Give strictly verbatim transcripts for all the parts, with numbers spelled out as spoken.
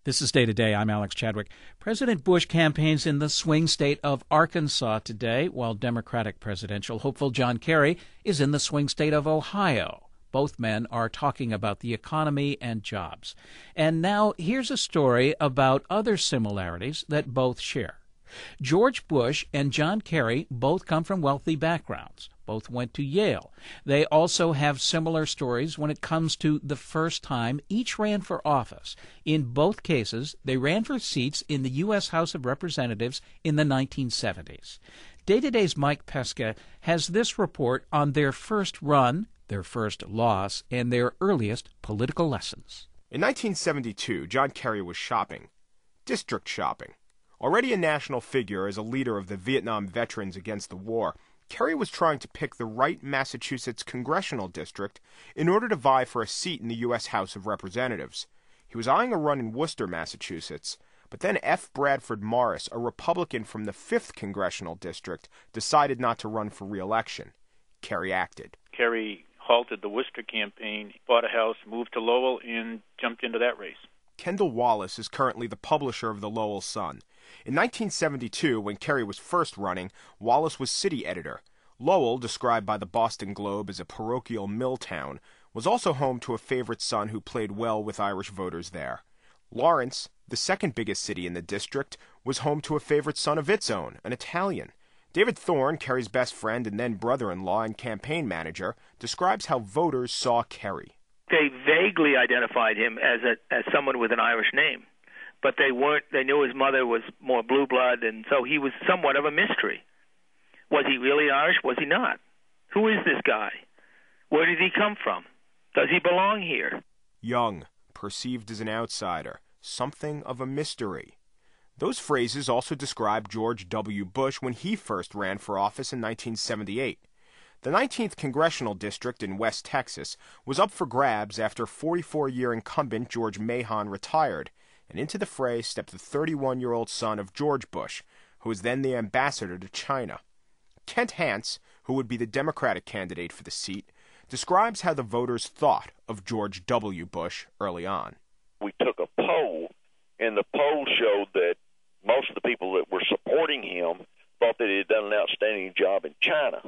This is Day to Day. I'm Alex Chadwick. President Bush campaigns in the swing state of Arkansas today, while Democratic presidential hopeful John Kerry is in the swing state of Ohio. Both men are talking about the economy and jobs. And now here's a story about other similarities that both share. George Bush and John Kerry both come from wealthy backgrounds. Both went to Yale. They also have similar stories when it comes to the first time each ran for office. In both cases, they ran for seats in the U S House of Representatives in the nineteen seventies. Day to Day's Mike Pesca has this report on their first run, their first loss, and their earliest political lessons. In nineteen seventy-two, John Kerry was shopping. District shopping. Already a national figure as a leader of the Vietnam veterans against the war, Kerry was trying to pick the right Massachusetts congressional district in order to vie for a seat in the U S House of Representatives. He was eyeing a run in Worcester, Massachusetts, but then F. Bradford Morris, a Republican from the fifth Congressional District, decided not to run for re-election. Kerry acted. Kerry halted the Worcester campaign, bought a house, moved to Lowell, and jumped into that race. Kendall Wallace is currently the publisher of the Lowell Sun. In nineteen seventy-two, when Kerry was first running, Wallace was city editor. Lowell, described by the Boston Globe as a parochial mill town, was also home to a favorite son who played well with Irish voters there. Lawrence, the second biggest city in the district, was home to a favorite son of its own, an Italian. David Thorne, Kerry's best friend and then brother-in-law and campaign manager, describes how voters saw Kerry. They vaguely identified him as a as someone with an Irish name, but they weren't. They knew his mother was more blue blood, and so he was somewhat of a mystery. Was he really Irish? Was he not? Who is this guy? Where did he come from? Does he belong here? Young, perceived as an outsider, something of a mystery. Those phrases also describe George W. Bush when he first ran for office in nineteen seventy-eight. The nineteenth Congressional District in West Texas was up for grabs after forty-four-year incumbent George Mahon retired, and into the fray stepped the thirty-one-year-old son of George Bush, who was then the ambassador to China. Kent Hance, who would be the Democratic candidate for the seat, describes how the voters thought of George W. Bush early on. We took a poll, and the poll showed that most of the people that were supporting him thought that he had done an outstanding job in China.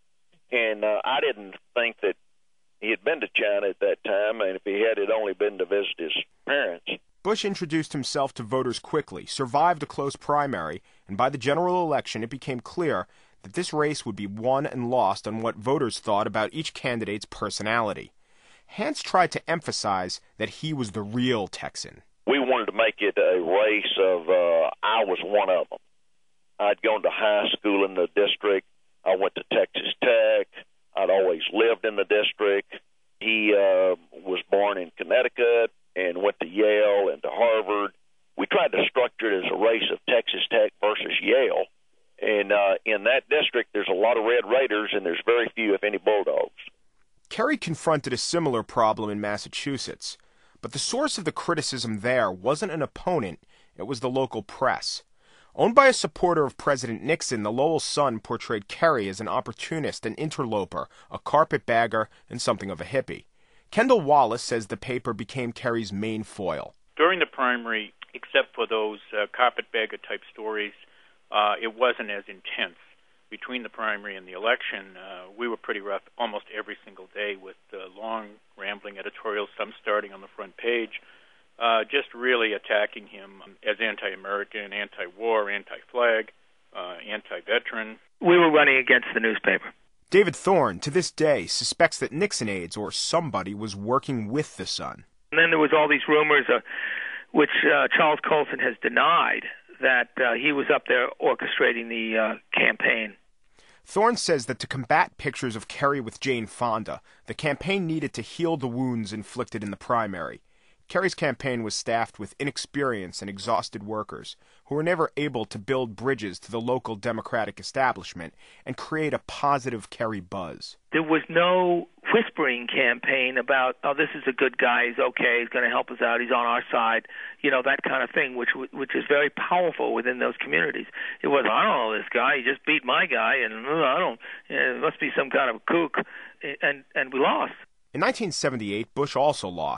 And uh, I didn't think that he had been to China at that time, and if he had, it only been to visit his parents. Bush introduced himself to voters quickly, survived a close primary, and by the general election it became clear that this race would be won and lost on what voters thought about each candidate's personality. Hance tried to emphasize that he was the real Texan. We wanted to make it a race of, uh, I was one of them. I'd gone to high school in the district. I went to Texas Tech. I'd always lived in the district. He uh, was born in Connecticut and went to Yale and to Harvard. We tried to structure it as a race of Texas Tech versus Yale. And uh, in that district, there's a lot of Red Raiders, and there's very few, if any, Bulldogs. Kerry confronted a similar problem in Massachusetts. But the source of the criticism there wasn't an opponent, it was the local press. Owned by a supporter of President Nixon, the Lowell Sun portrayed Kerry as an opportunist, an interloper, a carpetbagger, and something of a hippie. Kendall Wallace says the paper became Kerry's main foil. During the primary, except for those uh, carpetbagger-type stories, uh, it wasn't as intense. Between the primary and the election, uh, we were pretty rough almost every single day with uh, long, rambling editorials, some starting on the front page, Uh, just really attacking him as anti-American, anti-war, anti-flag, uh, anti-veteran. We were running against the newspaper. David Thorne, to this day, suspects that Nixon aides or somebody was working with the Sun. And then there was all these rumors, uh, which uh, Charles Colson has denied, that uh, he was up there orchestrating the uh, campaign. Thorne says that to combat pictures of Kerry with Jane Fonda, the campaign needed to heal the wounds inflicted in the primary. Kerry's campaign was staffed with inexperienced and exhausted workers who were never able to build bridges to the local Democratic establishment and create a positive Kerry buzz. There was no whispering campaign about, oh, this is a good guy, he's okay, he's going to help us out, he's on our side, you know, that kind of thing, which which is very powerful within those communities. It was, I don't know this guy, he just beat my guy, and uh, I don't, it must be some kind of kook, and, and we lost. In nineteen seventy-eight, Bush also lost.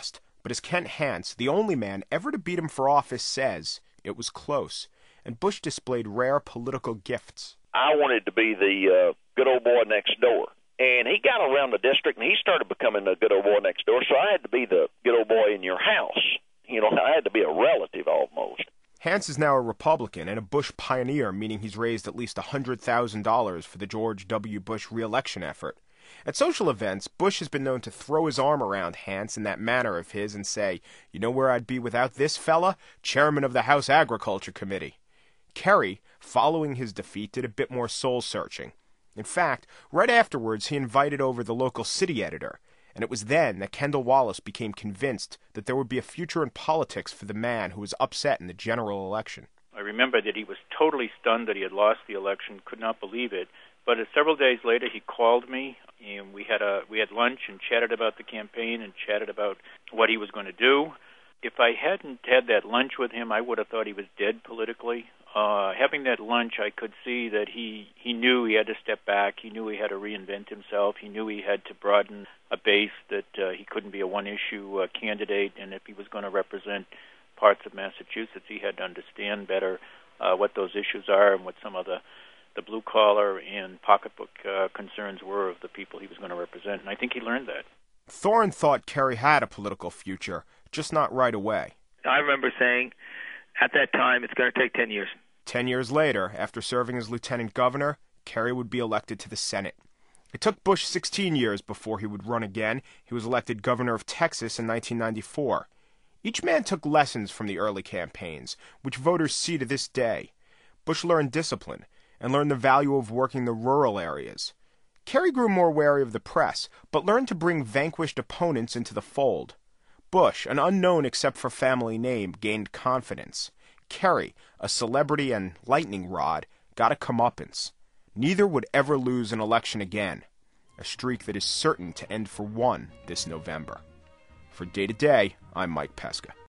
But as Kent Hance, the only man ever to beat him for office, says, it was close, and Bush displayed rare political gifts. I wanted to be the uh, good old boy next door. And he got around the district, and he started becoming the good old boy next door, so I had to be the good old boy in your house. You know, I had to be a relative almost. Hance is now a Republican and a Bush pioneer, meaning he's raised at least one hundred thousand dollars for the George W. Bush re-election effort. At social events, Bush has been known to throw his arm around Hance in that manner of his and say, you know where I'd be without this fella? Chairman of the House Agriculture Committee. Kerry, following his defeat, did a bit more soul-searching. In fact, right afterwards, he invited over the local city editor, and it was then that Kendall Wallace became convinced that there would be a future in politics for the man who was upset in the general election. I remember that he was totally stunned that he had lost the election, could not believe it. But uh, several days later, he called me, and we had a we had lunch and chatted about the campaign and chatted about what he was going to do. If I hadn't had that lunch with him, I would have thought he was dead politically. Uh, having that lunch, I could see that he, he knew he had to step back. He knew he had to reinvent himself. He knew he had to broaden a base, that uh, he couldn't be a one-issue uh, candidate, and if he was going to represent parts of Massachusetts, he had to understand better uh, what those issues are and what some of the, the blue-collar and pocketbook uh, concerns were of the people he was going to represent, and I think he learned that. Thorne thought Kerry had a political future, just not right away. I remember saying, at that time, it's going to take ten years. Ten years later, after serving as lieutenant governor, Kerry would be elected to the Senate. It took Bush sixteen years before he would run again. He was elected governor of Texas in nineteen ninety-four. Each man took lessons from the early campaigns, which voters see to this day. Bush learned discipline and learned the value of working the rural areas. Kerry grew more wary of the press, but learned to bring vanquished opponents into the fold. Bush, an unknown except for family name, gained confidence. Kerry, a celebrity and lightning rod, got a comeuppance. Neither would ever lose an election again, a streak that is certain to end for one this November. For Day to Day, I'm Mike Pesca.